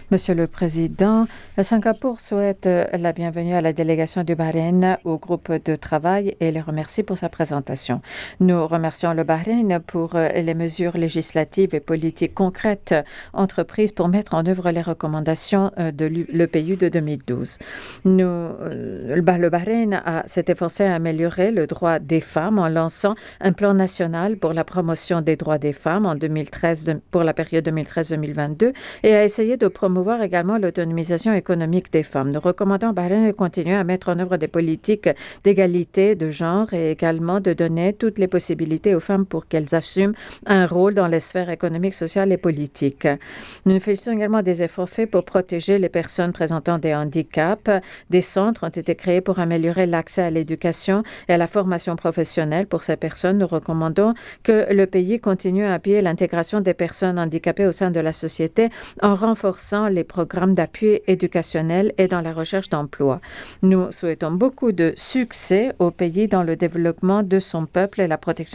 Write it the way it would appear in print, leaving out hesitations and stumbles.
Monsieur le Président, Singapour souhaite la bienvenue à la délégation du Bahreïn au groupe de travail et les remercie pour sa présentation. Nous remercions le Bahreïn pour les mesures législatives et politiques concrètes entreprises pour mettre en œuvre les recommandations de l'EPU de 2012. Le Bahreïn s'est efforcé à améliorer le droit des femmes en lançant un plan national pour la promotion des droits des femmes en 2013, pour la période 2013-2022 et a essayé de promouvoir également l'autonomisation économique des femmes. Nous recommandons au Bahreïn de continuer à mettre en œuvre des politiques d'égalité de genre et également de donner toutes les possibilités aux femmes pour qu'elles assument un rôle dans les sphères économiques, sociales et politiques. Nous félicitons également des efforts faits pour protéger les personnes présentant des handicaps. Des centres ont été créés pour améliorer l'accès à l'éducation et à la formation professionnelle pour ces personnes. Nous recommandons que le pays continue à appuyer l'intégration des personnes handicapées au sein de la société en renforçant les programmes d'appui éducationnel et dans la recherche d'emploi. Nous souhaitons beaucoup de succès au pays dans le développement de son peuple et la protection